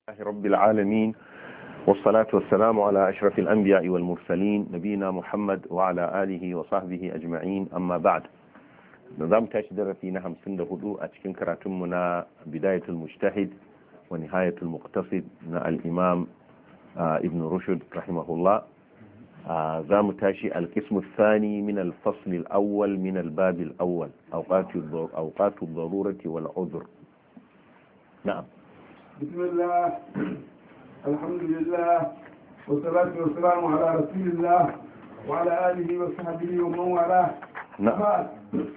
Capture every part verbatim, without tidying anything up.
لله رب العالمين والصلاة والسلام على أشرف الأنبياء والمرسلين نبينا محمد وعلى آله وصحبه أجمعين أما بعد نظام تشدر في نهم سند هدوء أتكن كراتمنا بداية المجتهد ونهاية المقتصد الإمام آه ابن رشد رحمه الله آه زام تاشي القسم الثاني من الفصل الأول من الباب الأول أوقات أوقات الضرورة والعذر. نعم. بسم الله الحمد لله والصلاة والسلام على رسول الله وعلى آله وصحبه ومن والاه. نعم.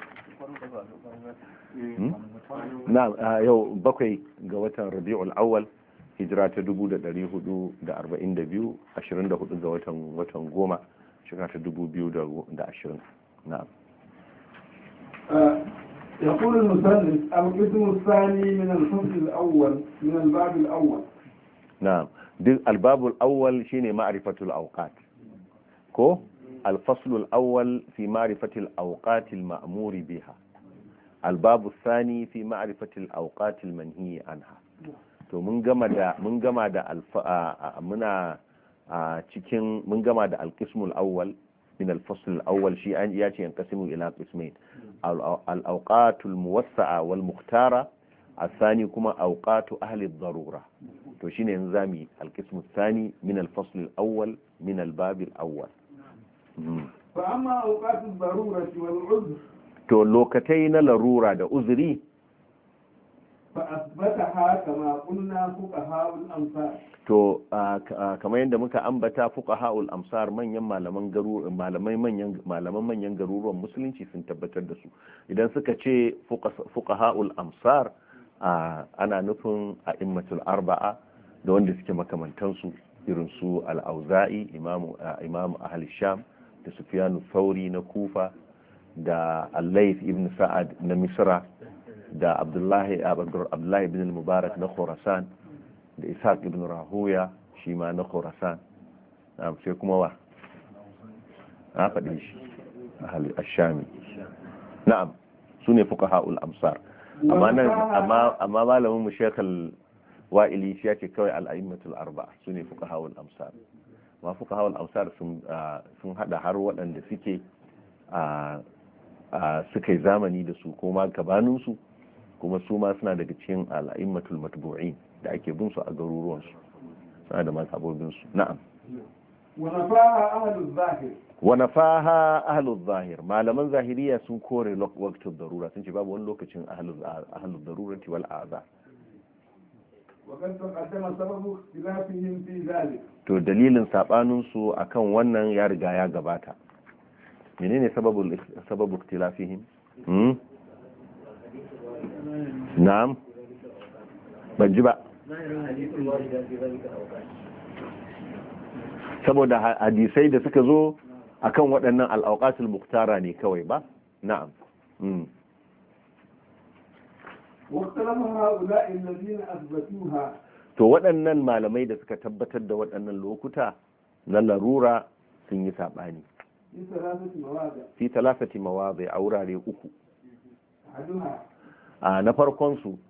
نعم يو بقي قوة ربيع الأول hijira ta dubu da ɗari hudu da arba'in da biyu ashirin da hudu ga watan watan goma shekara ta dubu biyu da ashirin. na'am. يقول المصنف القسم الثاني من الفصل الأول من الباب الأول. نعم. الباب الأول شيء معرفة الأوقات. كو الفصل الأول في معرفة الأوقات المأمور بها. الباب الثاني في معرفة الأوقات المنهي عنها. to mun gama da mun gama da muna cikin mun gama da alqismul awwal min alfasl alawwal shi an ya ce yanqasimu ila qismain al-awqatul muwassa'a wal mukhtara الثاني كما أوقات أهل الضرورة تو شيني نظامي القسم الثاني من الفصل الأول من الباب الأول. فأما أوقات الضرورة والعذر تو لوكتين لرورة دا أذري فأثبتها كما قلنا فقهاء الأمصار. to kamar yadda muka ambata fuqaha'ul amsar manyan malaman garu malamai manyan malaman manyan garuruwan musulunci sun tabbatar da su idan suka ce fuqaha'ul amsar ana nufin a'immatul arba'a da wanda suke makamantan su irin su al-auza'i imamu imamu ahli sham da sufyan thawri na kufa da al-layth ibn sa'ad na misra da abdullahi abdullahi ibn al-mubarak na khurasan da ishaq ibn rahuya shi ma na khurasan na sai kuma wa na faɗi shi ahli ash-shami na'am sune fuqaha'ul amsar amma nan amma amma malamin mu shekal wa'ili shi yake kawai al-a'immatul arba'a sune fuqaha'ul amsar ma fuqaha'ul amsar sun sun hada har waɗanda suke a suka yi zamani da su kuma gabanin su kuma su ma suna daga cikin al'immatul matbu'in da ake bin su a garuruwan su suna da mazhabobin su na'am. wa nafaha ahlul zahir wa nafaha ahlul zahir malaman zahiriya sun kore waqtul darura sun ce babu wani lokacin ahlul ahlul darurati wal a'za. wa kan taqaddama sababu ikhtilafihim fi dhalik to dalilin sabanin su akan wannan ya riga ya gabata. menene sababul sababu ikhtilafihim? hmm na'am ban ji ba saboda hadisai da suka zo akan waɗannan al'auqatul muktara ne kawai ba. na'am. to waɗannan malamai da suka tabbatar da waɗannan lokuta na larura sun yi saɓani fi talafati mawadi a wurare uku. a na farkon su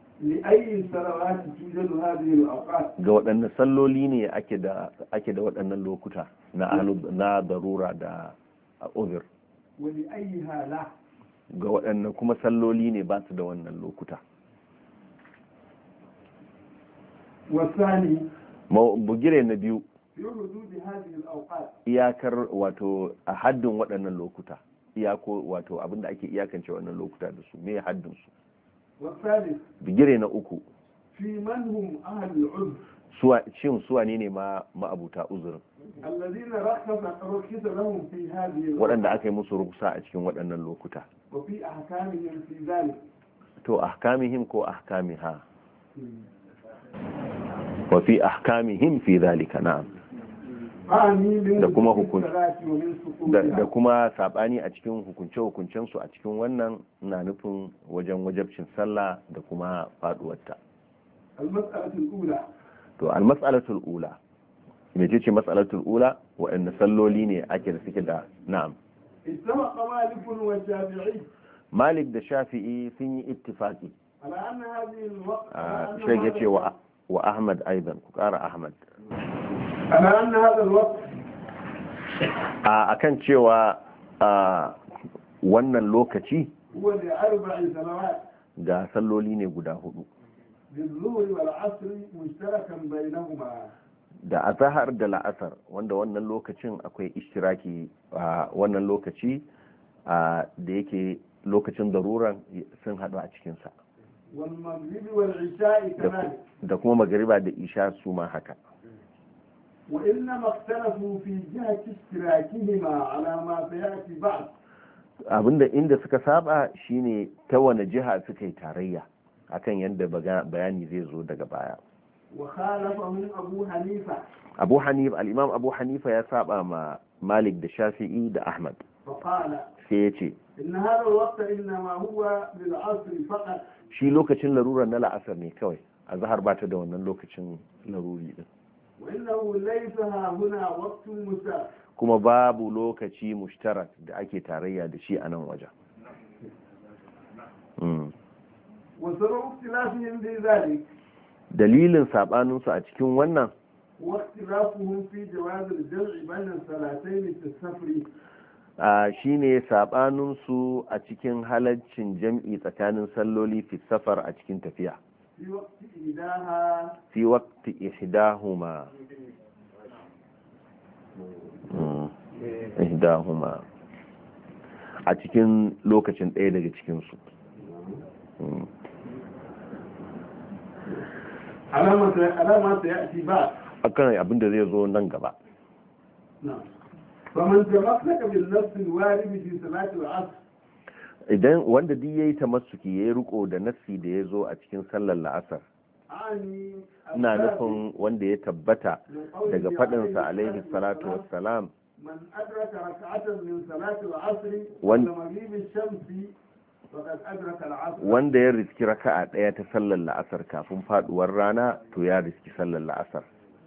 ga waɗannan salloli ne ake da ake da waɗannan lokuta na na darura da uzur ga waɗannan kuma salloli ne ba su da wannan lokuta. bugire na biyu iyakar wato a haddin waɗannan lokuta iyako wato abinda ake iyakance wannan lokuta da su me haddin su. bigire na uku suwa shin suwa ne ma ma'abuta uzurin waɗanda aka yi musu ruksa a cikin waɗannan lokuta. to ahkamihim ko ahkamiha wa fi ahkamihim fi zalika na'am. da kuma da kuma sabani a cikin hukunce-hukuncen su a cikin wannan na nufin wajen wajabcin sallah da kuma faduwarta. to al-mas'alatul ula me ce mas'alatul ula waɗanne salloli ne ake da suke da na'am. malik da shafi'i sun yi ittifaqi على أن هذه الوقت شيء يتي wa ahmad aidan ku kara ahmad على أن هذا الوقت a akan cewa a wannan lokaci هو لأربع سنوات ga salloli ne guda hudu بالظهر والعصر مشتركا بينهما da azahar da la'asar wanda wannan lokacin akwai ishtiraki a wannan lokaci da yake lokacin daruran sun haɗu a cikinsa والمغرب والعشاء كذلك da kuma magariba da isha su ma haka وإنما اختلفوا في جهة اشتراكهما على ما سيأتي بعد abinda inda suka saba shine ta wane jiha suka yi tarayya akan yadda bayani zai zo daga baya وخالفهم أبو حنيفة abu hanifa al-imam abu hanifa ya saba ma malik da shafi'i da ahmad فقال sai ya ce إن هذا الوقت إنما هو للعصر فقط shi lokacin larura na la'asar ne kawai a zahar ba ta da wannan lokacin laruri din وإنه ليس ها هنا وقت مشترك kuma babu lokaci mushtarak da ake tarayya da shi a nan wajen Mm. وسبب اختلافهم في ذلك dalilin sabaninsu a cikin wannan واختلافهم في جواز الجمع بين الصلاتين في السفر a shine sabaninsu a cikin halaccin jam'i tsakanin salloli fi safar a cikin tafiya في وقت إحداها fi waqti ihdahuma Mm. ihdahuma a cikin lokacin ɗaya daga cikinsu Mm. على ما سي- على ما سيأتي بعد akan abin da zai zo nan gaba نعم فمن تمسك بالنفس الوارد في صلاة العصر idan wanda duk yayi tamassuki yayi riko da nassi da ya zo a cikin sallar la'asar أعني ina الثابت nufin wanda ya tabbata من قوله daga faɗinsa عليه alaihi الصلاة salatu والسلام، wassalam من أدرك ركعة من صلاة العصر وان- قبل مغيب الشمس فقد أدرك العصر wanda ya riski raka'a ɗaya ta sallar la'asar kafin faduwar rana to ya riski sallar la'asar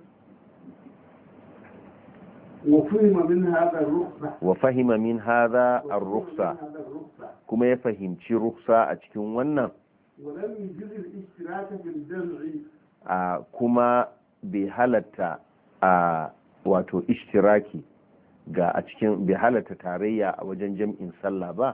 وفهم من هذا الرخصة wa fahima min hadha ar-rukhsa وفهم من هذا الرخصة kuma ya fahimci rukhsa a cikin wannan ولم يجز الاشتراك في الجمع a kuma bai halatta a wato ishtiraki ga a cikin bai halatta tarayya a wajen jam'in sallah ba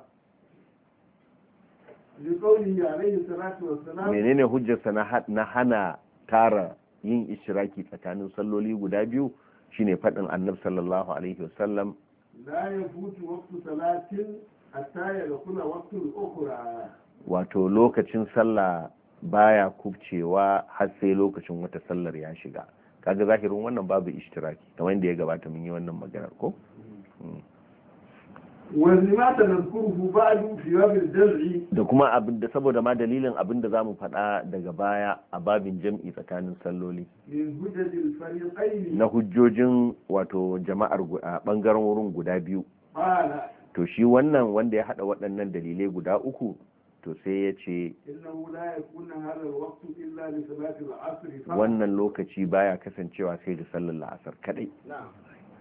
لقوله عليه الصلاة والسلام menene hujjarsa na ha- na hana tara yin ishtiraki tsakanin salloli guda biyu shine faɗin annab sallallahu alaihi wasallam لا يفوت وقت صلاة حتى يدخل وقت الأخرى wato lokacin sallah baya kubcewa har sai lokacin wata sallar ya shiga kaga zahirin wannan babu ishtiraki kamar yadda ya gabata mun yi wannan maganar ko Mm. ولما تذكره بعد في باب الجمع da kuma abin da saboda ma dalilin abin da zamu faɗa daga baya a babin jam'i tsakanin salloli من هجج الفريقين na hujjojin wato jama'ar gu- a bangaren wurin guda biyu قال to shi wannan wanda ya hada waɗannan dalilai guda uku to sai ya ce إنه لا يكون هذا الوقت إلا لصلاة العصر فقط. wannan lokaci baya kasancewa sai da sallar la'asar kadai نعم.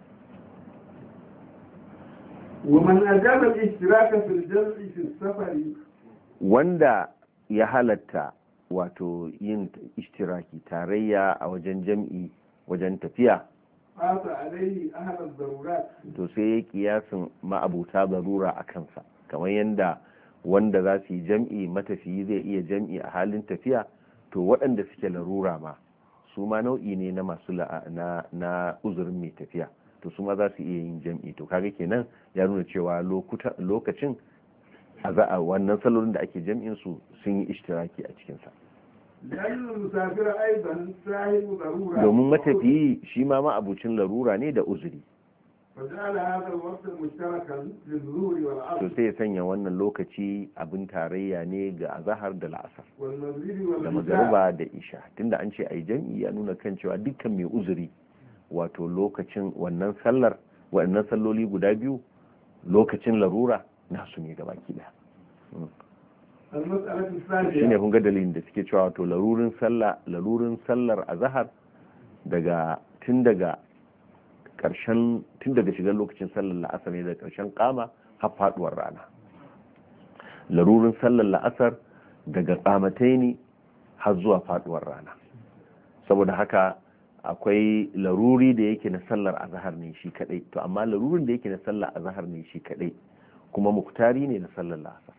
ومن أجاب الاشتراك في الجمع في السفر wanda ya halatta wato yin ishtiraki tarayya a wajen jam'i wajen tafiya قاس عليه أهل الضرورات to sai ya kiyasin ma'abuta zarura a kansa kamar yadda wanda za su yi jam'i matafiyi zai iya jam'i a halin tafiya to waɗanda suke larura ma su ma nau'i ne na masu la'a- na, na uzurin mai tafiya to su ma za su iya yin jam'i to kaga kenan ya nuna cewa lokuta lokacin a za a wannan salolin da ake jam'in su sun yi ishtiraki a cikinsa لأن المسافر أيضا صاحب ضرورة domin matafiyi shi ma ma'abucin larura ne da uzuri فجعل هذا الوقت مشتركا للظهر to والعصر sai ya sanya wannan lokaci abin tarayya ne ga azahar da la'asar والمغرب da والعشاء magariba da isha tunda an ce ai jam'i ya nuna kan cewa dukkan mai uzuri wato lokacin wannan sallar wannan salloli guda biyu lokacin larura nasu ne gabaki daya المسألة shine الثانية kun ga dalilin da suke cewa wato larurin sallah larurin sallar azhar daga tun daga karshen tun daga shigar lokacin sallar la'asar ne daga karshen kama har faduwar rana larurin sallar la'asar daga kamataini har zuwa faduwar rana saboda haka akwai laruri da yake na sallar azhar ne shi kadai, to amma larurin da yake na sallar azhar ne shi kadai kuma muktari ne na sallar la'asar.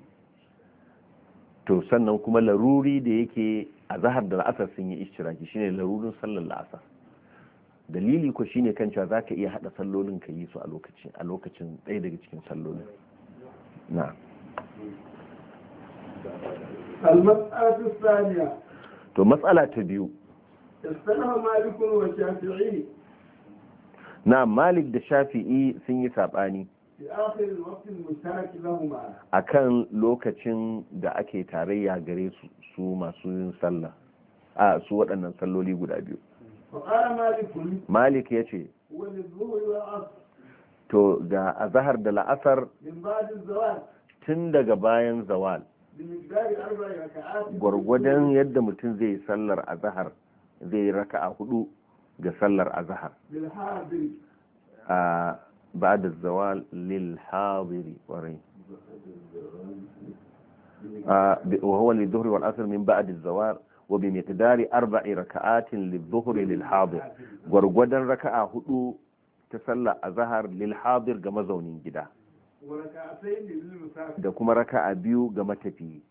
To sannan kuma laruri da yake azhar da la'asar sun yi ishtiraki shine larurin sallar la'asar. Dalili ko shine kan cewa zaka iya hada sallolin ka yi su a lokacin a lokacin ɗaya daga cikin sallolin. Na. Al-mas'alatu thaniya. To matsala ta biyu. Istalaha Malik wa Shafi'i. Na Malik da Shafi'i sun yi sabani fi akhir al-waqt al-mushtarak lahumma. Akan lokacin da ake tarayya gare su su masu yin sallah. A su waɗannan salloli guda biyu. Malik ya ce to ga azahar da la'asar tun daga bayan zawal gwargwadon yadda mutum zai sallar azahar zai raka a hudu ga sallar azahar a ba da zawal lil hadiri warai وهو للظهر والعصر من بعد الزوال وبمقدار أربع ركعات للظهر للحاضر غرغدن ركعة هدو تسلى أظهر للحاضر كما زونين جدا da kuma raka'a biyu ga matafiyi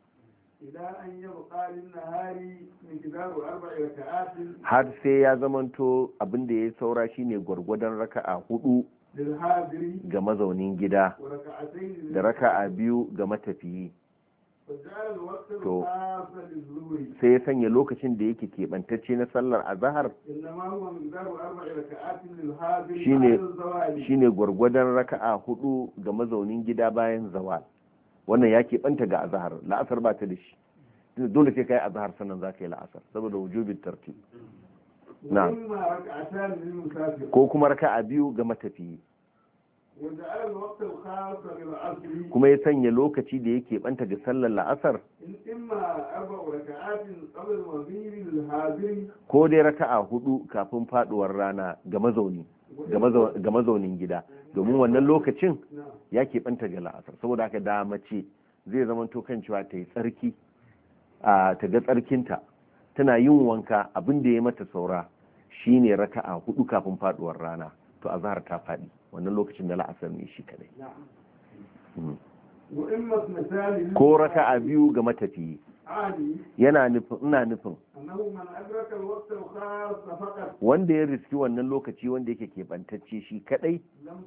har sai ya zamanto abin da ya saura shine gwargwadon raka'a hudu ga mazaunin gida da raka'a biyu ga matafiyi. To sai ya sanya lokacin da yake keɓantacce na sallar azahar shine gwargwadon raka'a hudu ga mazaunin gida bayan zawal. Wannan ya keɓanta ga azahar, la'asar ba ta da shi, dole sai ka yi azahar sannan za ka yi la'asar saboda wujubin tartib. Na ko kuma raka'a biyu ga matafiyi. Kuma ya sanya lokaci da yake banta ga sallar la'asar ko dai raka'a hudu kafin faduwar rana ga mazauni ga mazaunin gida, domin wannan lokacin ya ke banta ga la'asar. Saboda haka da mace zai zama to kan cewa ta yi tsarki a ta ga tsarkinta tana yin wanka, abin da ya mata saura shine raka'a hudu kafin faduwar rana, to azhar ta faɗi wannan lokacin da la'asar ne shi kadai. Ko raka'a biyu ga matafiyi yana nufin ina nufin wanda ya riski wannan lokaci wanda yake keɓantacce shi kadai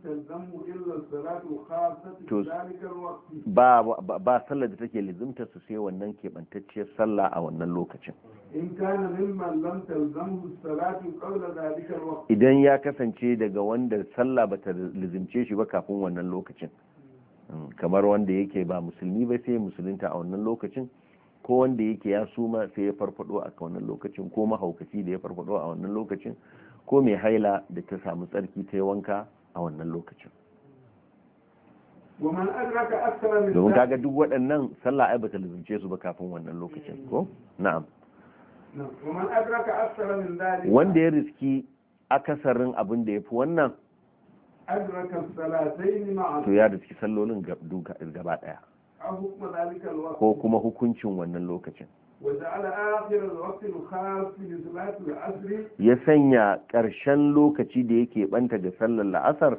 to ba ba sallar da take lizimta su sai wannan keɓantacciyar sallah a wannan lokacin. Idan ya kasance daga wanda sallah bata lizimce shi ba kafin wannan lokacin, kamar wanda yake ba musulmi ba sai musulunta a wannan lokacin, ko wanda yake ya suma sai ya farfado a wannan lokacin, ko mahaukaci da ya farfado a wannan lokacin, ko mai haila da ta samu tsarki ta yi wanka a wannan lokacin. Domin kaga duk waɗannan sallah ai bata lizumce su ba kafin wannan lokacin ko? Na'am. Wanda ya riski akasarin abin da ya fi wannan to ya riski sallolin gaba ɗaya. Ko kuma hukuncin wannan lokacin. Ya sanya ƙarshen lokaci da yake banta ga sallar la'asar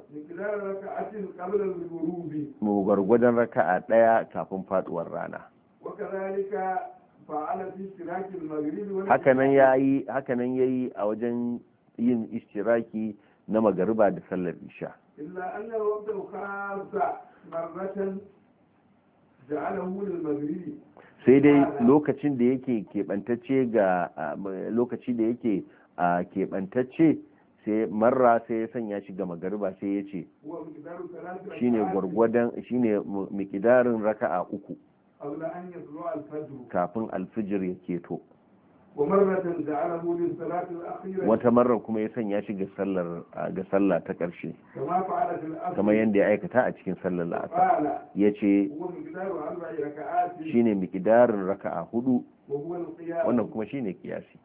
mu gwargwadon raka'a ɗaya kafin faduwar rana. Hakanan yayi hakanan yayi a wajen yin ishtiraki na magariba da sallar isha. illa anna waqtul khassa marratan sai dai lokacin da yake keɓantacce ga lokaci da yake keɓantacce sai marra sai ya sanya shi ga magariba sai ya ce shine gwargwadon shine miƙidarin raka'a uku kafin alfijir ya keto. Wata marar kuma ya sanya shi ga sallar ga sallah ta ƙarshe kamar yadda ya aikata a cikin sallar la'asar, ya ce shi ne miƙidarin raka'a hudu, wannan kuma shi ne kiyasi.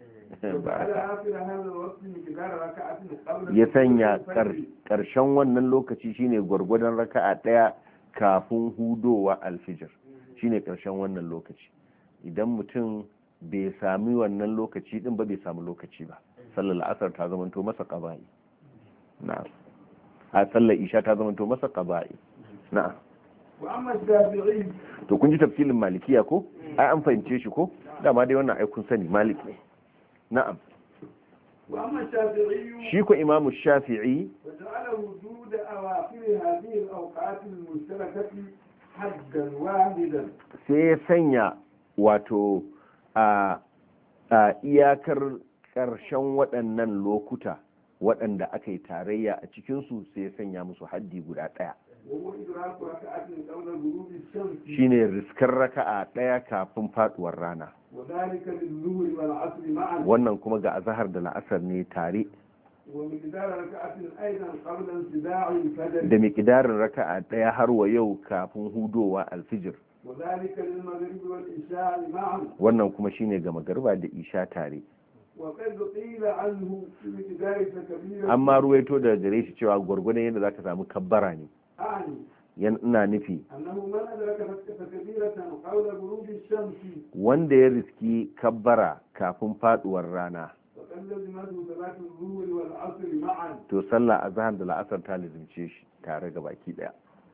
Ya sanya ƙarshen wannan lokaci shi ne gwargwadon raka'a ɗaya kafin hudowa alfijir, shi ne ƙarshen wannan lokaci. Idan mutum bai sami wannan lokaci din ba bai samu lokaci ba sallar la'asar ta zamanto masa qaba'i na'am a sallar isha ta zamanto masa qaba'i na'am wa amma shafi'i to kun ji tafsilin malikiya ko ai an fahimce shi ko dama dai wannan ai kun sani malik ne na'am wa amma shafi'i shi ko imamu shafi'i وجعل وجود أواخر هذه الأوقات المشتركة حدا واحدا sai ya sanya wato a iyakar ƙarshen waɗannan lokuta waɗanda aka yi tarayya a cikinsu sai ya sanya musu haddi guda ɗaya وهو إدراك ركعة قبل غروب الشمس shine riskar raka'a ɗaya kafin faɗuwar rana وذلك للظهر والعصر معا wannan kuma ga azahar da la'asar ne tare ومقدار ركعة أيضا قبل انصداع الفجر da miƙidarin raka'a ɗaya har wa yau kafin hudowa alfijir وذلك للمغرب والعشاء معا wannan kuma shine ga magariba da isha tare وقد قيل عنه في مقدار تكبيرة amma ruwaito daga gare shi cewa gwargwadon yadda zaka samu kabbara ne أعني yan ina nufi أنه من أدرك تكبيرة قبل غروب الشمس wanda ya riski kabbara kafin faduwar rana فقد لزمته صلاة الظهر والعصر معا to sallah azhar da la'asar ta lizimce shi tare ga baki daya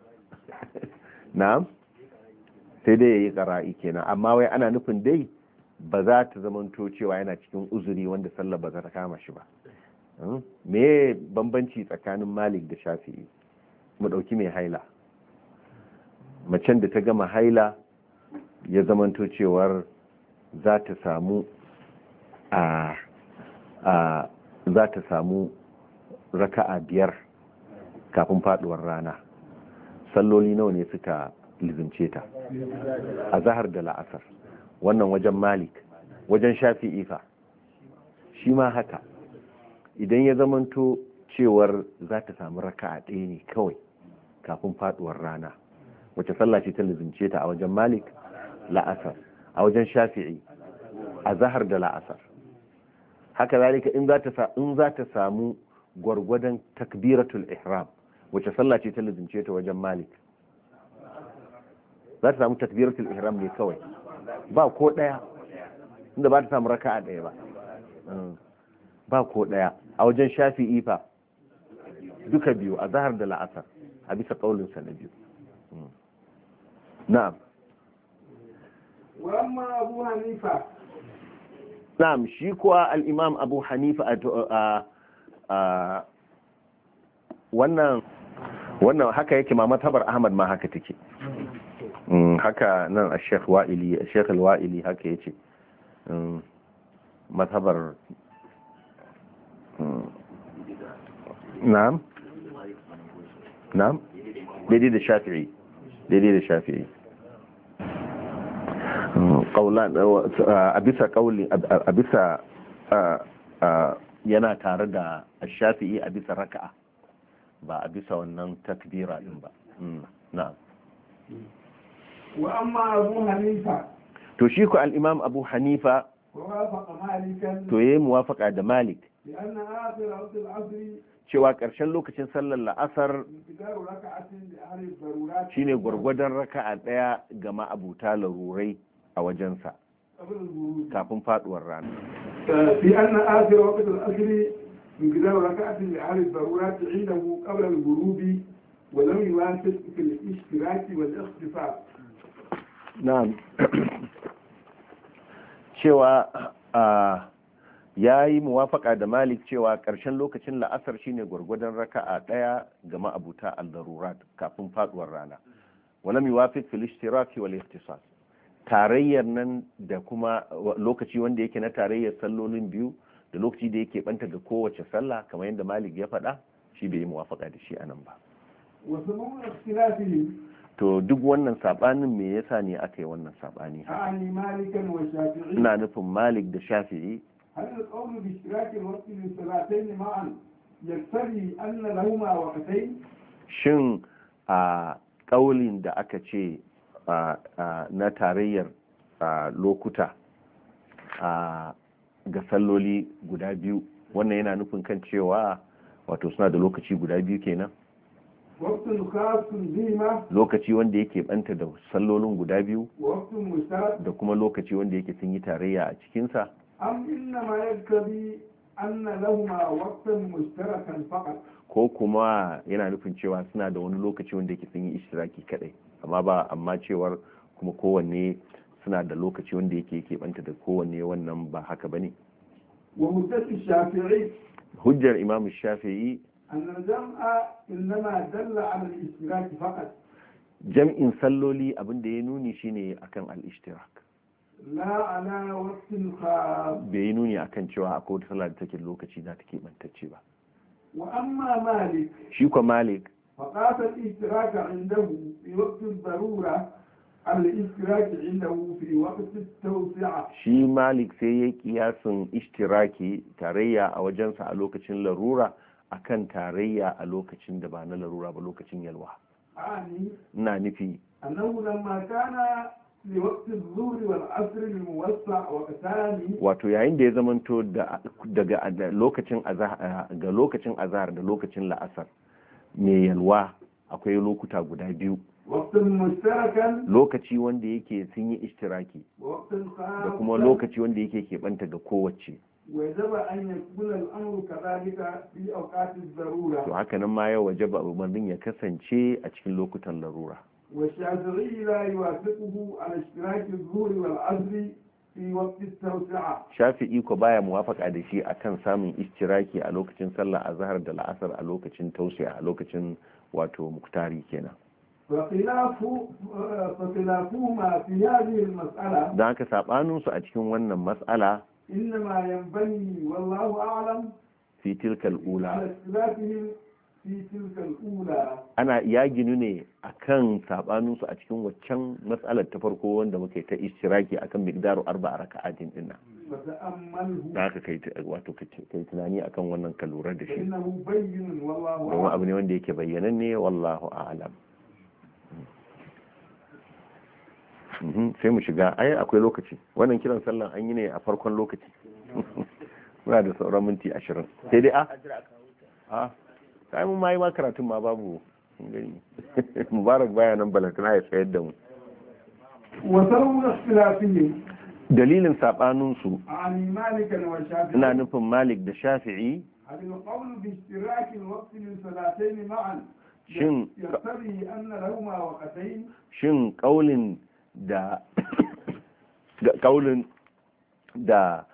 na'am sai dai yayi qara'i kenan amma wai ana nufin dai ba za ta zamanto cewa yana cikin uzuri wanda sallah ba za ta kama shi ba me bambanci tsakanin malik da shafi'i mu dauki mai haila macen da ta gama haila ya zamanto cewar za ta samu a a za ta samu raka'a biyar kafin faduwar rana salloli nawa ne suka lizince ta a zahar da la'asar wannan wajen malik wajen shafi'i fa shi ma haka idan ya zamanto cewar za ta samu raka'a ɗaya ne kawai kafin faduwar rana wace sallah ce ta lizince ta a wajen malik la'asar a wajen shafi'i a zahar da la'asar haka zalika in za ta in za ta samu gwargwadon takbiratul ihram wace sallah ce ta lizince ta wajen malik za ta samu takbiratul ihram ne kawai ba ko daya inda ba ta samu raka'a daya ba ba ko daya a wajen shafi'i fa duka biyu a zahar da la'asar a bisa kaulin sa na biyu na'am wa amma abu hanifa na'am shi kuwa al-imam abu hanifa a wannan wannan haka yake ma matabar ahmad ma haka take haka nan a sheikh wa'ili a sheikh al-wa'ili haka yace matabar na'am na'am daidai da shafi'i daidai da shafi'i qaulan a bisa qauli a bisa yana tare da shafi'i a bisa raka'a ba a bisa wannan takbira din ba na'am wa amma abu hanifa to shi ko al-imam abu hanifa ووافق مالكا to yayi muwafaqa da malik لأن آخر وقت العصر cewa ƙarshen lokacin sallar la'asar انتظار ركعة لأهل الضرورات shine gwargwadon raka'a daya ga ma'abuta larurai a wajensa قبل الغروب kafin faduwar rana في أن آخر وقت العصر انتظار ركعة لأهل الضرورات عنده قبل الغروب ولم يوافق في الاشتراك والاختصاص na'am cewa ya yi muwafaka da malik cewa ƙarshen lokacin la'asar shine gwargwadon raka'a ɗaya ga ma'abuta al-darurat kafin faduwar rana walam yuwafiq fil ishtiraki wal ikhtisas tarayyar nan da kuma lokaci wanda yake na tarayyar sallolin biyu da lokaci da yake banta ga kowace sallah kamar yadda malik ya faɗa shi bai yi muwafaka da shi anan ba وسبب اختلافهم to duk wannan sabanin me yasa ne aka yi wannan sabani أعني مالكا والشافعي ina nufin malik da shafi'i هل القول باشتراك الوقت للصلاتين معا يقتضي أن لهما وقتين؟ shin a ƙaulin da aka ce na tarayyar lokuta ga salloli guda biyu wannan yana nufin kan cewa wato suna da lokaci guda biyu kenan وقت خاص بهما lokaci wanda yake banta da sallolin guda biyu ووقت مشترك da kuma lokaci wanda yake sun yi tarayya a cikinsa أم إنما يقتضي أن لهما وقتا مشتركا فقط ko kuma yana nufin cewa suna da wani lokaci wanda yake sun yi ishtiraki kadai amma ba amma cewar kuma kowanne suna da lokaci wanda yake yake banta da kowanne wannan ba haka bane ومدة الشافعي hujjar imam shafi'i أن الجمع إنما دل على الاشتراك فقط jam'in salloli abin da ya nuni shine akan al-ishtirak لا على وقت خاص bai yi nuni akan cewa akwai wata sallah da take lokaci za ta keɓantacce ba وأما مالك shi kwa malik فقاس الاشتراك عنده في وقت الضرورة على الاشتراك عنده في وقت التوسعة shi malik sai ya kiyasin ishtiraki tarayya a wajensa a lokacin larura akan tarayya a lokacin da ba na larura ba lokacin yalwa يعني ina nufi أنه لما كان لوقت الظهر والعصر الموسع وقتان wato yayin da ya zamanto da daga da lokacin azhar ga lokacin azhar da lokacin la'asar mai yalwa akwai lokuta guda biyu وقت مشتركا lokaci wanda yake sun yi ishtiraki ووقت da kuma خاصا lokaci wanda yake keɓanta ga kowace وجب أن يكون الأمر كذلك في أوقات to الضرورة haka nan ma ya wajaba umarnin ya kasance a cikin lokutan larura والشافعي لا يوافقه على اشتراك الظهر والعصر في وقت التوسعة shafi'i ko baya muwafaka da shi akan samun ishtiraki a lokacin sallah azhar da la'asar a lokacin tausiya a lokacin wato muktari kenan فخلاف فخلافهما في هذه المسألة don haka sabanin su a cikin wannan mas'ala إنما ينبني والله أعلم fi tilkal ula على اختلافهم في تلك الأولى ana ya ginu ne akan sabanin su a cikin waccan mas'alar ta farko wanda muke ta ishtiraki akan miqdaru arba'a raka'atin dinnan فتأمله da haka kai wato kai tunani akan wannan ka lura da shi فإنه بين والله domin أعلم abu ne wanda yake bayyananne wallahu a'lam Mhm, sai mu shiga ai akwai lokaci wannan kiran sallan an yi ne a farkon lokaci muna da sauran minti ashirin sai dai a a sai mun mai ma karatun ma babu kun gani mubarak baya nan balantana ya tsayar da mu وسبب اختلافهم dalilin sabanin su عن مالك والشافعي ina nufin malik da shafi'i هل القول باشتراك الوقت للصلاتين معا shin يقتضي أن لهما وقتين shin kaulin da da kaulin da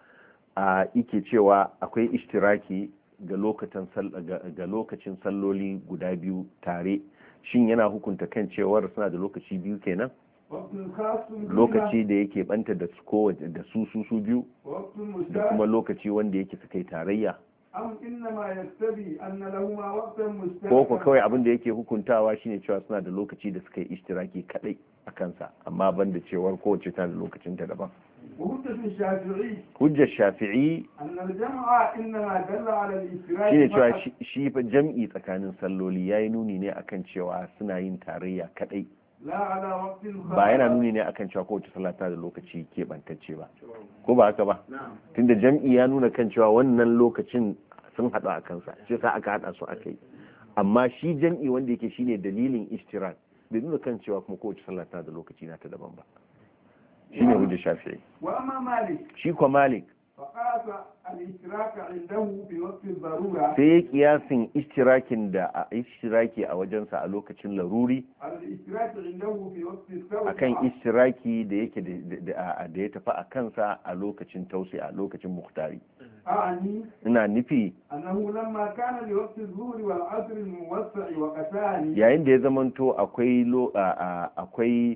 a yake cewa akwai ishtiraki ga lokacin ga lokacin salloli guda biyu tare shin yana hukunta kan cewar suna da lokaci biyu kenan وقت خاص بهما lokaci da yake banta da su kowace da su su su biyu ووقت da kuma مشترك lokaci wanda yake suka yi tarayya أم إنما يقتضي أن لهما وقتا ko ko مشتركا kawai abin da yake hukuntawa shine cewa suna da lokaci da suka yi ishtiraki kadai a kansa amma banda cewar kowace ta da lokacin ta daban وهجة الشافعي hujjar shafi'i أن الجمع إنما دل على الاشتراك shine cewa فقط shi- shi fa jam'i tsakanin salloli yayi nuni ne akan cewa suna yin tarayya kadai لا على وقت ba yana خاص nuni ne akan cewa kowace sallah ta da lokaci keɓantacce ba ko ba haka ba نعم tunda jam'i ya nuna kan cewa wannan lokacin sun haɗu a kansa shi sa aka haɗa su aka yi amma shi jam'i wanda yake shine dalilin ishtirak bai nuna kan cewa kuma kowace sallah ta da lokaci na ta daban ba shine hujjar shafi'i وأما مالك shi kwa malik فقاس الاشتراك عنده في وقت الضرورة sai ya kiyasin ishtirakin da a ishtiraki a wajensa a lokacin laruri على الاشتراك عنده في وقت akan التوسعة ishtiraki da yake da- da da ya tafi a kansa a lokacin tausi a lokacin muhtari أعني ina nufi أنه لما كان لوقت الظهر والعصر الموسع وقتان yayin da ya zamanto akwai lo- a- a- akwai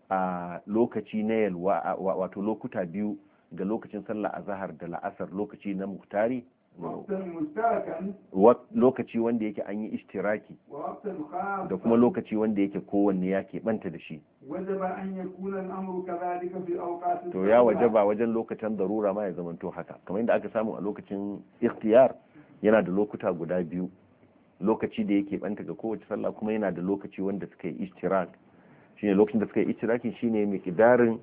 a lokaci na yalwa a- wa- wato lokuta biyu ga lokacin sallah azhar da la'asar lokaci na muhtari وقتا مشتركا wa- lokaci wanda yake an yi ishtiraki ووقتا da kuma خاصا lokaci wanda yake kowanne ya keɓanta da shi وجب أن يكون الأمر كذلك في أوقات to ya الضرورة. wajaba wajen lokacin darura ma ya zamanto haka kamar yadda aka samu a lokacin ikhtiyar yana da lokuta guda biyu lokaci da yake banta ga kowace sallah kuma yana da lokaci wanda suka yi ishtirak shine lokacin da suka yi ishtiraki shine miqdarin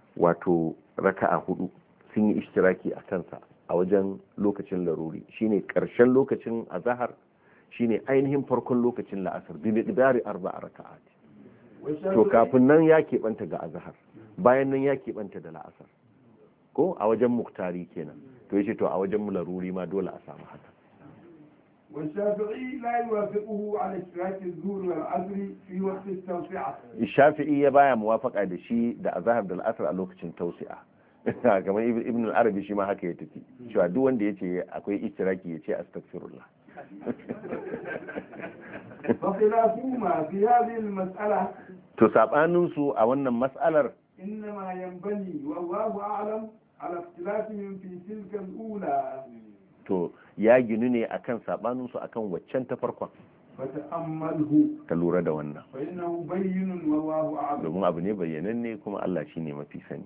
wato raka'a hudu sun yi ishtiraki a kansa a wajen lokacin laruri shine karshen lokacin azhar shine ainihin farkon lokacin la'asar bi miqdari arba'a raka'at to والشافعي kafin nan ya keɓanta ga azhar bayan nan ya keɓanta da la'asar ko a wajen muktari kenan to yace to a wajen laruri ma dole a samu haka والشافعي لا يوافقه على اشتراك الظهر والعصر في وقت التوسعة. Shafi'i ya baya muwafaka da shi da azhar da al'asr a lokacin tausi'a kamar ibn al-arabi shi ma haka ya tafi cewa duk wanda yace akwai ishtiraki yace astaghfirullah. فخلافهما في هذه المسألة to sabanin su a wannan mas'alar إنما ينبني والله أعلم على اختلافهم في تلك الأولى. to ya ginu ne akan sabanin su akan waccan ta farkon فتأمله ka lura da wannan فإنه بين والله أعلم. domin abu ne bayyananne kuma Allah shine mafi sani.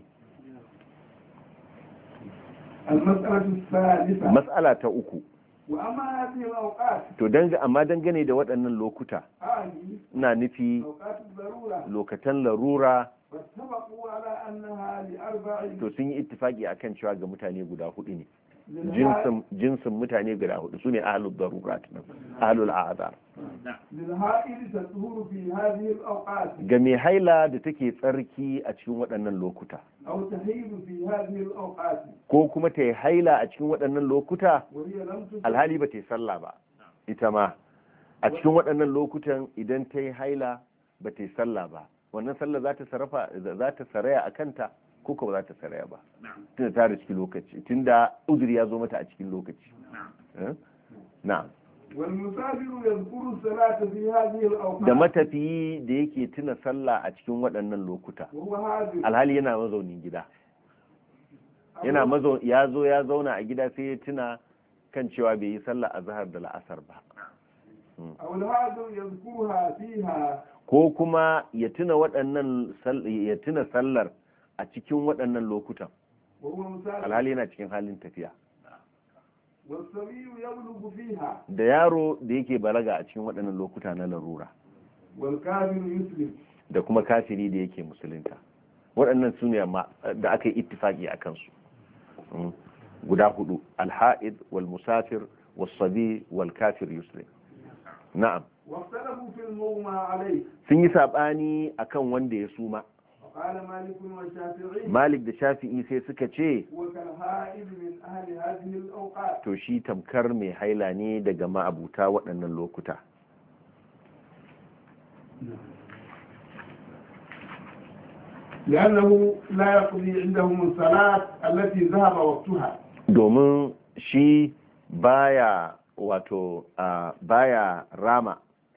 المسألة الثالثة mas'ala ta uku وأما هذه الأوقات to danga amma dangane da waɗannan lokuta هذه ina nufi أوقات الضرورة lokatan larura فاتفقوا على أنها لأربع to sun yi ittifaki akan cewa ga mutane guda hudu ne للها- jinsin jinsin mutane guda hudu sune ahlul darurat nan ahlul a'zar للهائل تطهر في هذه الأوقات ga mai haila da take tsarki a cikin waɗannan lokuta أو تحيض في هذه الأوقات ko kuma ta yi haila a cikin waɗannan lokuta وهي لم تصل alhali ba ta yi sallah ba ita ma a cikin waɗannan lokutan idan ta yi haila ba ta yi sallah ba wannan sallah za ta sarrafa za ta saraya a kanta ko ko ba za ta saraya ba tunda ta da cikin lokaci tunda uzuri ya zo mata a cikin lokaci Eh? na'am والمسافر يذكر الصلاة في هذه da الأوقات matafiyi da yake tuna sallah a cikin waɗannan lokuta وهو هذا alhali yana mazaunin gida yana mazo ya zo ya zauna a gida sai ya tuna kan cewa bai yi sallah a zahar da la'asar ba أو هذا يذكرها فيها ko kuma ya tuna waɗannan sall- ya tuna sallar a cikin waɗannan lokutan وهو مسافر alhali yana cikin halin tafiya والصبي يبلغ فيها da yaro da yake balaga a cikin waɗannan lokuta na larura والكافر يسلم da kuma kafiri da yake musulunta waɗannan su ne ma- da aka yi ittifaki a kansu Mm. guda hudu alha'id wal musafir wal sabi wal kafir yuslim na'am واختلفوا في المغمى عليه sun yi sabani akan wanda ya suma وقال مالك والشافعي malik da shafi'i sai suka ce هو كالحائض من أهل هذه الأوقات to shi tamkar mai haila ne daga ma'abuta waɗannan lokuta لأنه لا يقضي عندهم الصلاة التي ذهب وقتها domin shi baya wato a baya rama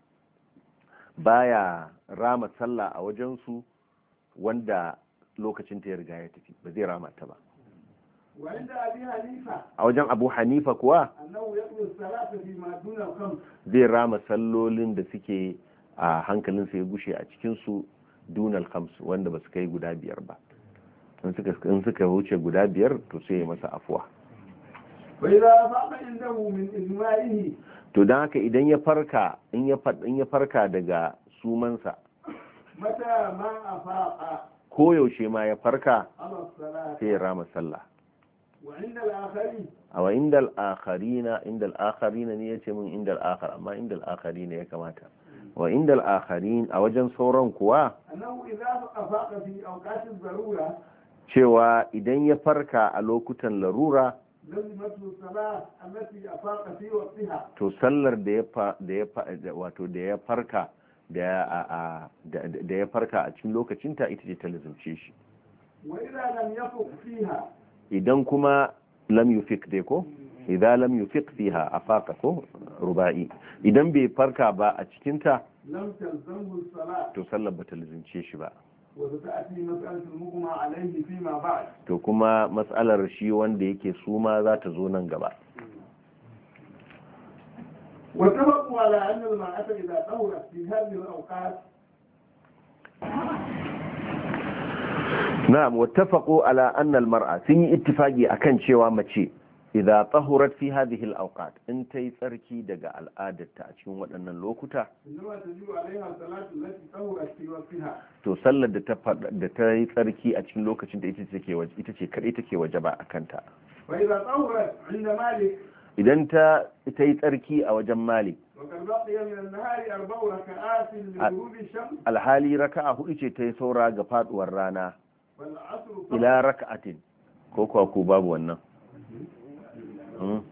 baya rama sallah a wajensu wanda lokacin ta ya riga ya tafi ba zai rama ta ba وعند أبي حنيفة a wajen abu hanifa kuwa أنه يقضي الصلاة فيما دون الخمس zai rama sallolin da suke a hankalinsa ya gushe a cikinsu dunal khams wanda ba su kai guda biyar ba in suka in suka wuce guda biyar to sai ya masa afuwa وإذا فاق عنده من إجماعه to don haka idan ya farka in ya fad- in ya farka daga sumansa متى ما أفاق ko yaushe ma ya farka على الصلاة sai ya rama sallah وعند الآخرين a wa indal akharina indal akharina ne yace min indal akhar amma indal akharina ya kamata wa indal akharin a wajen sauran kuwa أنه إذا أفاق في أوقات الضرورة cewa idan ya farka a lokutan larura لزمته الصلاة التي أفاق في وقتها to sallar da ya fa- da ya fa- da- wato da ya farka da ya a- a- da da ya farka a cikin lokacinta ita ce ta lazimce shi وإذا لم يفق فيها idan kuma lam yufik dai ko idan lam yufik fiha afaqa ko ruba'i idan bai farka ba a cikinta لم تلزمه الصلاة to sallar ba ta lazimce shi ba وستأتي مسألة المغمى عليه فيما بعد to kuma matsalar shi wanda yake suma za ta zo nan gaba واتفقوا على أن المرأة إذا طهرت في هذه الأوقات na'am wattafaqu ala anna al-mar'a sun yi ittifaqi akan cewa mace idza tahurat fi hadhihi al-awqat in tayi tsarki daga al'adarta a cikin waɗannan lokuta إنما تجب عليها الصلاة التي طهرت في وقتها to sallar da ta fada- da ta yi tsarki a cikin lokacin da ita take waje ita ce kadai take wajaba akan ta فإذا طهرت عند مالك idan ta ta yi tsarki a wajen malik وقد بقي من النهار أربع ركعات لغروب الشمس alhali raka'a hudu ce ta yi saura ga faduwar rana والعصر فقط ila raka'atin ko kuwa ko babu wannan Hmm?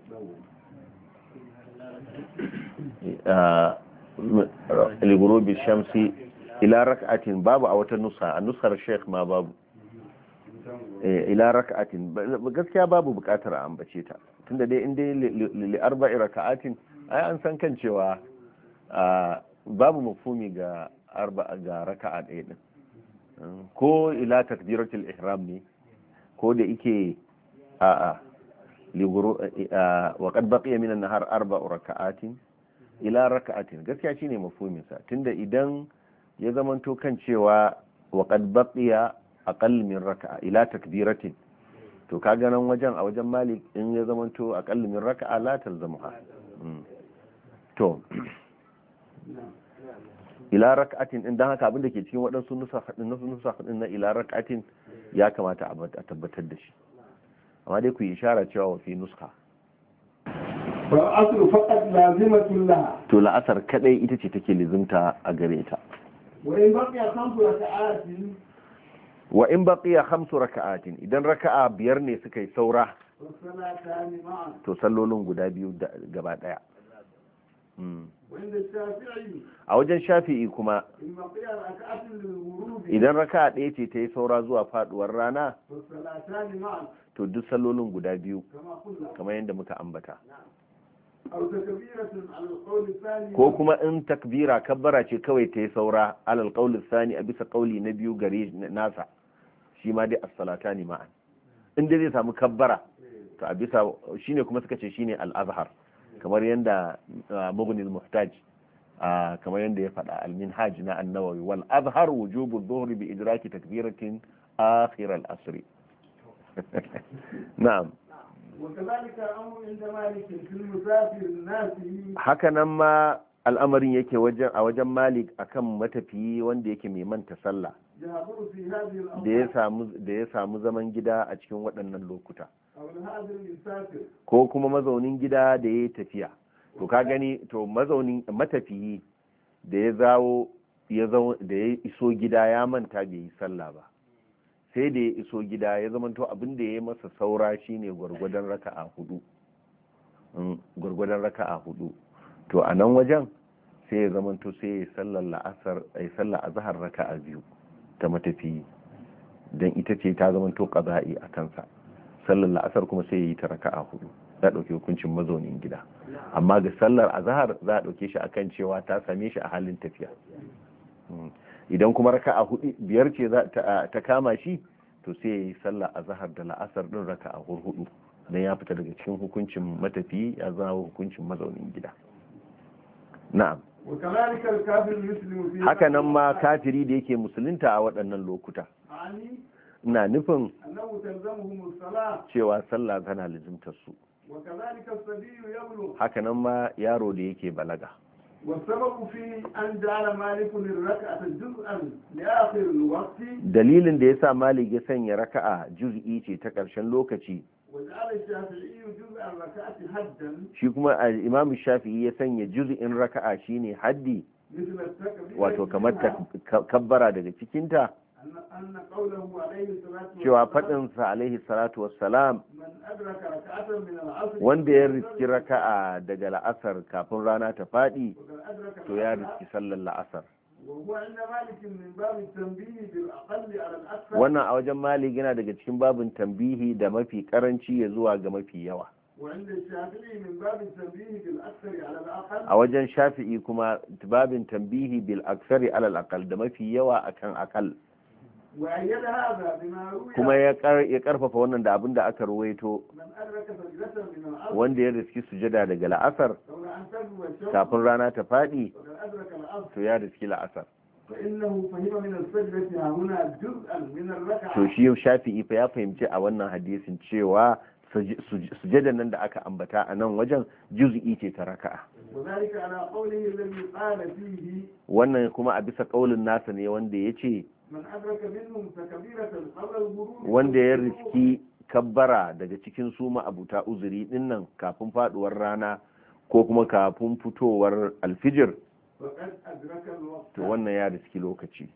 Ah, ligurubi shamsi ila raka'atin babu a wata nusa a nusar sheikh ma babu Eh, ila raka'atin Ba- gaskiya babu bukatar a ambace ta tunda dai in dai li li- li arba'i raka'atin ai an san kan cewa ah, babu mafhumi ga arba ga raka'a ɗaya din Hmm, ko ila takbiratul ihram ne ko da yake a'a liguru wa qad baqiya min an-nahar arba'u raka'atin ila raka'atin gaskiya shine mafhumin sa tunda idan ya zamanto kan cewa wa qad baqiya aqall min raka'a ila takbiratin to kaga nan wajen a wajen malik in ya zamanto aqall min raka'a la talzamuha Hmm. to ila raka'atin din dan haka abin da ke cikin waɗansu nusa hadin nusa hadin na ila raka'atin ya kamata a tabbatar da shi amma dai ku yi ishara cewa wa fi nuska والعصر فقط لازمة لها to la'asar kadai ita ce take lizimta a gare ta وإن بقي خمس ركعات wa in baqiya khamsu raka'atin idan raka'a biyar ne suka yi saura والصلاتان معا to sallolin guda biyu da- gaba daya Mm. وعند الشافعي a wajen shafi'i kuma إن بقي ركعة للغروب idan raka'a ɗaya ce ta yi saura zuwa faduwar rana والصلاتان معا to duk sallolin guda biyu كما قلنا kamar yadda muka ambata أو تكبيرة على القول الثاني ko kuma in takbira kabbara ce kawai ta yi saura alal qawli sani a bisa qawli na biyu gare nasa shi ma dai as-salatani ma'an in dai zai samu kabbara to a bisa shine kuma suka ce shine al-azhar kamar yanda mughni al-muhtaj kamar yanda ya faɗa al-minhaj na an-nawawi wal azhar wujubu adh-dhuhri bi idraki takbiratin akhir al-asr na'am وكذلك أمر عند مالك في المسافر الناس haka nan ma al'amarin yake wajen a wajen malik akan matafiyi wanda yake mai manta sallah يحضر في هذه da ya الأوقات samu da ya samu zaman gida a cikin waɗannan lokuta أو الهاجر المسافر ko kuma mazaunin gida da ya yi tafiya to ka gani to mazaunin matafiyi da ya zawo ya zau da ya iso gida ya manta bai yi sallah ba sai da ya iso gida ya zama to abin da ya yi masa saura shine gwargwadon raka'a hudu Mm, gwargwadon raka'a hudu to a nan wajen sai ya zama to sai ya sallar la'asar ya sallar azhar raka'a biyu ta matafiyi dan ita ce ta zama to qada'i a kansa sallar la'asar kuma sai ya yi ta raka'a hudu za a ɗauki hukuncin mazaunin gida amma ga sallar azhar za a ɗauke shi akan cewa ta same shi a halin tafiya Mm. idan kuma raka'a hudu biyar ce za ta, ta kama shi to sai ya yi sallar azhar da la'asar din raka'a hudu dan ya fita daga cikin hukuncin matafiyi ya zama hukuncin mazaunin gida na'am وكذلك الكافر المسلم في haka nan ma kafiri da yake musulunta a waɗannan lokuta يعني ina nufin أنه تلزمهم الصلاة cewa sallah tana lizimtar su وكذلك الصبي يبلغ haka nan ma yaro da yake balaga والسبب في أن جعل مالك الركعة جزءا لآخر الوقت dalilin da yasa malik ya sanya raka'a juz'i ce ta ƙarshen lokaci وجعل الشافعي جزء الركعة حدا shi kuma imam shafi'i ya sanya juz'in raka'a shine haddi مثل التكبير wato kamar ta- kabbara daga cikinta أن أن قوله عليه الصلاة cewa والسلام faɗinsa alaihi salatu wassalam من أدرك ركعة من العصر wanda ya riski raka'a daga la'asar kafin rana ta faɗi وقد أدرك to ya العصر riski sallar la'asar وهو عند مالك من باب التنبيه بالأقل على الأكثر wannan a wajen malik yana daga cikin babin tambihi da mafi karanci ya zuwa ga mafi yawa وعند الشافعي من باب التنبيه بالأكثر على الأقل a wajen shafi'i kuma babin tambihi bil aksari alal aqal da mafi yawa akan akal وأيد هذا بما روي kuma ya kar- ya karfafa wannan da abin da aka ruwaito من أدرك سجدة من العصر wanda ya riski sujada daga la'asar قبل أن تغرب الشمس kafin rana ta faɗi وقد أدرك العصر to ya riski la'asar فإنه فهم من السجدة هنا جزءا من الركعة to shi shafi'i fa ya fahimci a wannan hadisin cewa suj- suj- sujadan nan da aka ambata a nan wajen juz'i ce ta raka'a وذلك على قوله الذي قال فيه wannan kuma a bisa kaulin nasa ne wanda ya ce من أدرك منهم تكبيرة قبل الغروب wanda ya riski kabbara daga cikin su ma'abuta uzuri dinnan kafin faduwar rana ko kuma kafin fitowar alfijir فقد أدرك الوقت. to wannan ya riski lokaci.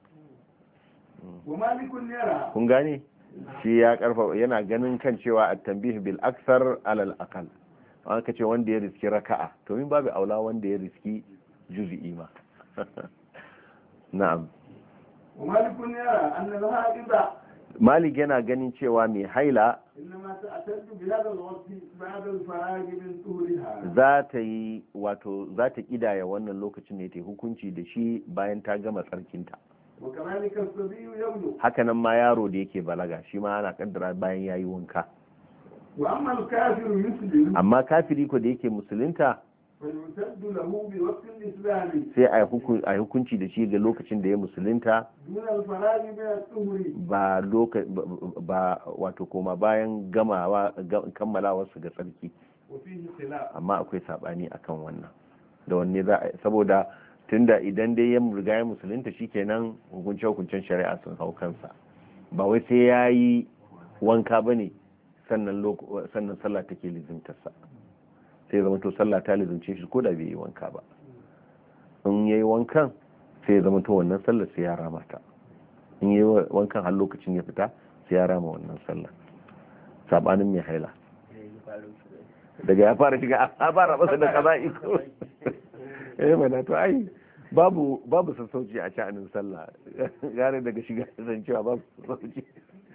ومالك يرى kun gane shi ya karfa yana ganin kan cewa at-tanbih bil akthar ala al-aqal an ka ce wanda ya riski raka'a to min babu aula wanda ya riski juz'i ma na'am. ومالك يرى أن الهائض malik yana ganin cewa mai haila إنما تعتد بهذا الوقت بعد الفراغ من طهورها. za ta yi wato za ta kidaya wannan lokacin ne ta yi hukunci da shi bayan ta gama tsarkinta. وكذلك الصبي يبلغ. hakanan ma yaro da yake balaga shi ma ana kaddara bayan ya yi wanka. وأما الكافر يسلم amma kafiri ko da yake musulunta فيعتد له بوقت الإسلام sai a yi hukunci da shi ga lokacin da ya musulunta دون الفراغ من الطهر. ba loka ba wato koma bayan gamawa kammalawa su ga tsarki. وفيه خلاف. amma akwai sabani akan wannan da wanne za a saboda tunda idan dai ya riga ya musulunta shikenan hukunce hukuncen shari'a sun hau kansa ba wai sai ya yi wanka bane sannan sannan sallah take lizimtarsa sai zama to sallah ta lizimce shi ko da bai yi wanka ba in yayi wankan sai zama to wannan sallar sai ya rama ta in yayi wankan har lokacin ya fita sai ya rama wannan sallar sabanin mai haila daga ya fara shiga a fara masa da kaza iko eh mana to ai babu babu sassauci a sha'anin sallah gare daga shiga san cewa babu sassauci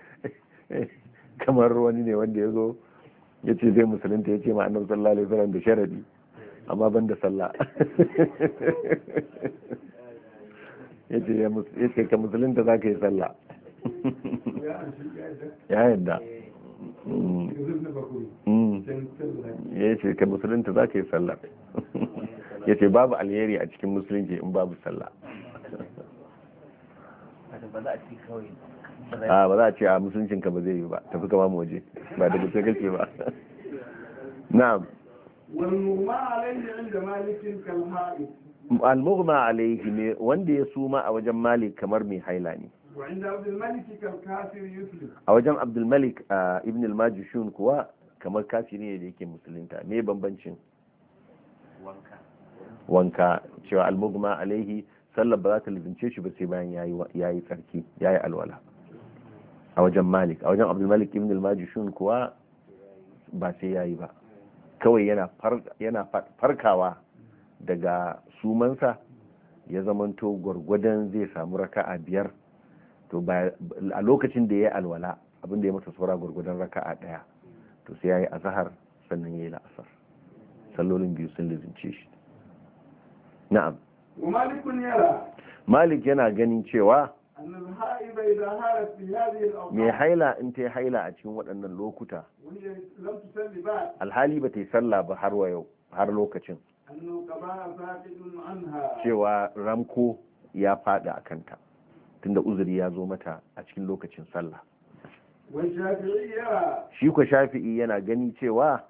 kamar wani ne wanda ya zo ya ce zai musulunta ya ce ma annabi sallallahu alaihi wasallam da sharadi amma ban da sallah ya ce ka musulunta za ka yi sallah ya yadda ya ce ka musulunta za ka yi sallah ya ce babu alheri a cikin musulunci in babu sallah a ba za a ce a musuluncin ka ba zai yi ba tafi kama mu waje ba da gaske kake ba na'am al-mughma alayhi ne wanda ya suma a wajen malik kamar mai haila ne a wajen abdul malik ibn al-majishun kuwa kamar kafiri ne da yake musulunta me bambancin wanka wanka cewa al-mughma alayhi sallar ba za ta lizince shi ba sai bayan yayi tsarki yayi alwala a wajen malik a wajen abdul malik ibn al-majishun kuwa ba sai yayi ba kawai yana yana farkawa daga sumansa ya zamanto gwargwadon zai samu raka'a biyar to ba a lokacin da yayi alwala abin da ya masa saura gwargwadon raka'a daya to sai yayi azhar sannan yayi la'asar sallolin biyu sun lizince shi na'am malik yana ganin cewa mai haila in ta yi haila a cikin waɗannan lokuta alhali ba ta yi sallah ba har yau har lokacin cewa ramko ya faɗi a kanta tunda uzuri ya zo mata a cikin lokacin sallah shi ku shafi'i yana gani cewa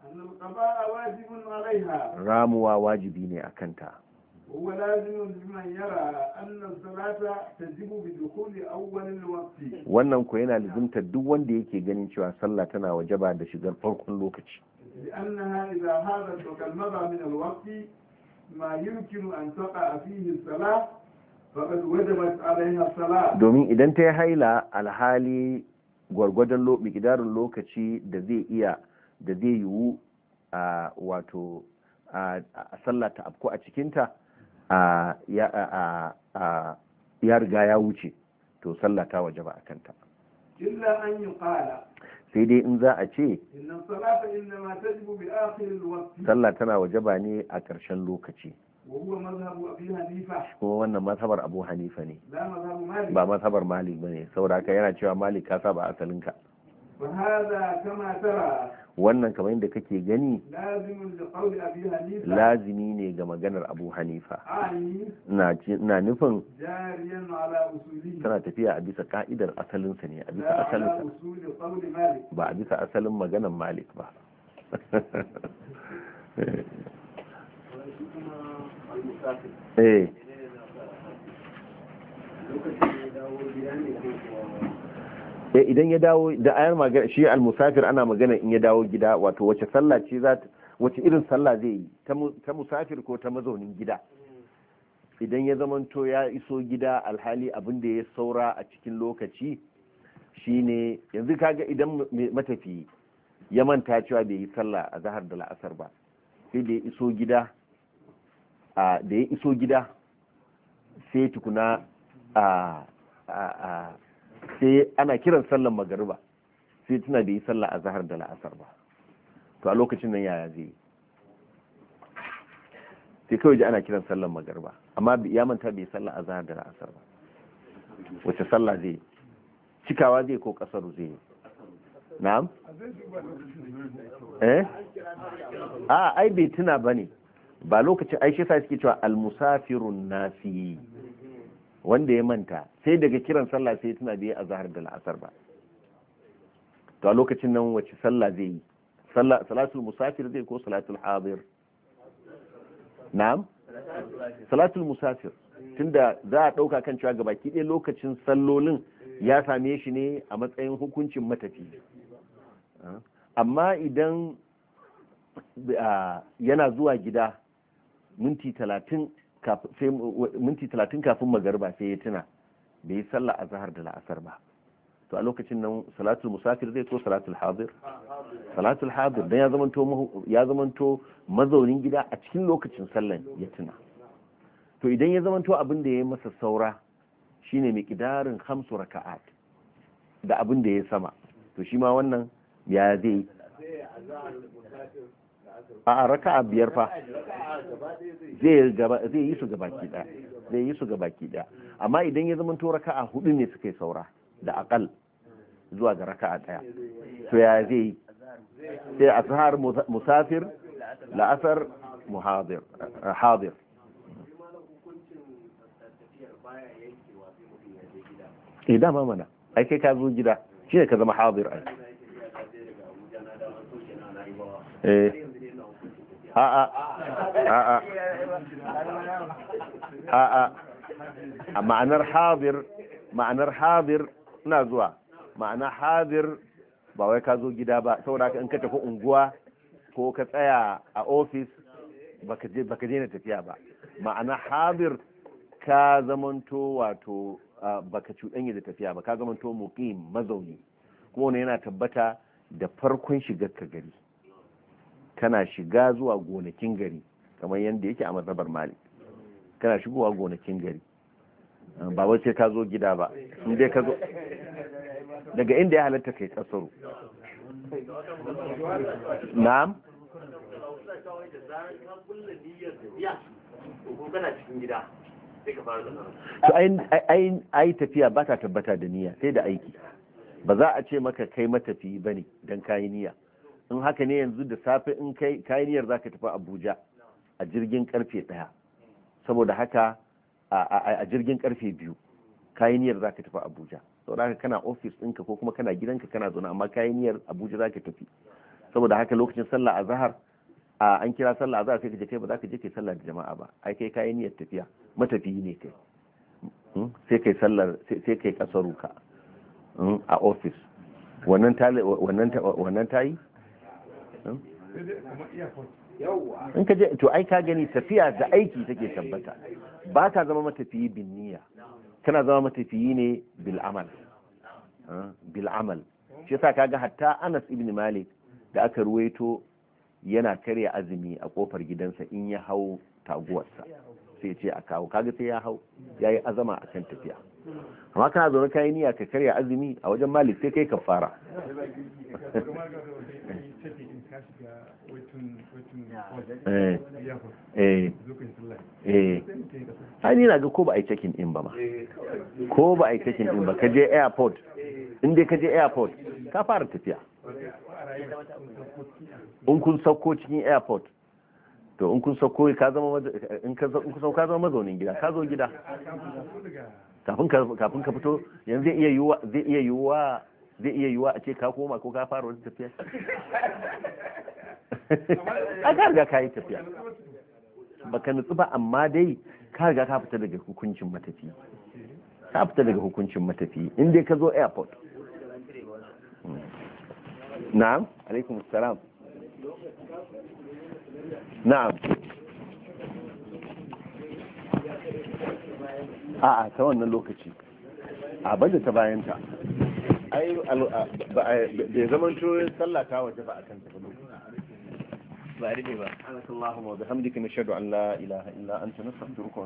ramuwa wajibi ne a kanta هو لازم لمن يرى أن الصلاة تجب بدخول أول الوقت. wannan ko yana lazimtar duk wanda yake ganin cewa sallah tana wajaba da shigar farkon lokaci. لأنها إذا هذا وقد مضى من الوقت ما يمكن أن تقع فيه الصلاة فقد وجبت عليها الصلاة. domin idan ta yi haila alhali gwargwadon miqdarin lokaci da zai iya da zai yiwu a wato a sallah ta afko a cikinta ya riga ya wuce to sallah ta wajaba a kanta illa an yi qala sai dai in za a ce inna salata innama tajibu bi akhir alwaqt sallah tana wajaba ne a ƙarshen lokaci wa huwa madhhabu abi hanifa kuma wannan mazhabar abu hanifa ne la madhhabu malik ba mazhabar malik bane saboda haka yana cewa malik ka saba asalinka wa hada kama tara wannan kamar yadda kake gani lazimun da qawli abi hanifa lazimi ne ga maganar abu hanifa ani ina ina nufin jariyan ala usulihi tana tafiya a bisa ka'idar asalinsa ne a bisa ala asalinsa usuli qawli malik ba a bisa asalin maganar malik ba eh idan ya dawo da ayar magana shi al-musafir ana magana in ya dawo gida, wato wace sallah ce za ta, wace irin sallah zai yi, ta musafir ko ta mazaunin gida. Idan ya zamanto ya iso gida alhali abin da ya saura a cikin lokaci shine, yanzu kaga idan matafiyi ya manta cewa bai yi sallah a zahar da la'asar ba, sai da ya iso gida a da ya iso gida sai tukuna a a sai ana kiran sallan magariba sai tuna da yi sallah a zahar da la'asar ba, to a lokacin nan yaya zai yi? sai kawai ji ana kiran sallan magariba amma ya manta bai sallah a zahar da la'asar ba, wace sallah zai yi? Cikawa zai ko kasaru zai yi? Na'am? eh a ai bai tuna bane ba lokacin, ai shi sa suke cewa al-musafirun nasi, wanda ya manta sai daga kiran sallah sai tuna bai azhar da la'asar ba, to a lokacin nan wace sallah zai yi? Sallah salatul musafir zai ko salatul hadir? Na'am, salatul musafir, tunda za a dauka kan cewa gabaki ɗaya lokacin sallolin ya same shi ne a matsayin hukuncin matafi. Amma idan yana zuwa gida minti talatin kafin magariba sai ya tuna bai yi sallah a zahar da la'asar ba, to a lokacin nan salatul musafir zai ko salatul hadir? Salatul hadir, dan ya zamanto ya zamanto mazaunin gida a cikin lokacin sallan ya tuna. To idan ya zamanto abin da ya yi masa saura shine miqdarin khamsu raka'at da abin da ya sama, to shi ma wannan ya zai a raka'a biyar fa zai yi su gabaki ɗaya, zai yi su gabaki ɗaya. Amma idan ya zama to raka'a hudu ne suka yi saura da akal zuwa ga raka'a ɗaya, to ya zai yi? sai azhar musafir, la'asar muhadir hadir. eh dama mana ai kai ka zo gida shine ka zama hadir ai. eh a'a a'a a'a a ma'anar hadir, ma'anar hadir ina zuwa, ma'ana hadir ba wai ka zo gida ba, saboda in ka tafi unguwa ko ka tsaya a ofis baka je baka je na tafiya ba. Ma'ana hadir ka zamanto wato baka cuɗanya da tafiya ba, ka zamanto muqim, mazauni. kuma wannan yana tabbata da farkon shigar ka gari, kana shiga zuwa gonakin gari kamar yadda yake a mazhabar Malik, kana shigowa gonakin gari ba wai sai ka zo gida ba, in dai ka zo daga inda ya halatta kai kasaro. Na'am, to ai tafiya ba ta tabbata da niyya sai da aiki. Ba za a ce maka kai matafiyi bane dan kayi niyya. In haka ne yanzu da safe in kai kayi niyyar zaka tafi Abuja a jirgin karfe ɗaya, saboda haka a jirgin karfe biyu kayi niyyar zaka tafi Abuja, saboda haka kana office ɗinka ko kuma kana gidanka kana zaune amma kayi niyyar Abuja zaka tafi, saboda haka lokacin sallah azhar a an kira sallah azhar sai ka je kai ba za ka je kai sallah da jama'a ba, ai kai kayi niyyar tafiya, matafiyi ne kai, sai kai sallar sai kai kasaru ka a office. Wannan ta wannan wannan tayi in ka je to ai ka gani tafiya da aiki take tabbata, ba ka zama matafiyi bin niyya, kana zama matafiyi ne bil amal, bil amal. Shi yasa kaga hatta Anas ibn Malik da aka ruwaito yana karya azumi a kofar gidansa in ya hau taguwarsa sai ce a kawo, kaga sai ya hau yayi azama akan tafiya. Amma kana zaune kayi niyya ka karya azumi a wajen Malik sai kai kafara. eh eh eh ai ni na ga ko ba ai check in in ba ma, ko ba ai check in in ba ka je airport, in dai ka je airport ka fara tafiya. In kun sauko cikin airport to in kun sauko ka zama in ka sauko ka zama mazaunin gida, ka zo gida kafin ka kafin ka fito. Yanzu zai iya yiwuwa zai iya yiwuwa zai iya yiwuwa a ce ka koma ko ka fara wata tafiya. a ka riga ka yi tafiya baka nutsu ba, amma dai ka riga ka fita daga hukuncin matafi, ka fita daga hukuncin matafi in dai ka zo airport. na'am alaikum assalam na'am a'a ta wannan lokaci a banda ta bayanta ai bai zaman to sallah ta waje ba akan ta ba ba rufe ba. Allahumma wa bihamdika nashhadu an la ilaha illa anta nastaghfiruka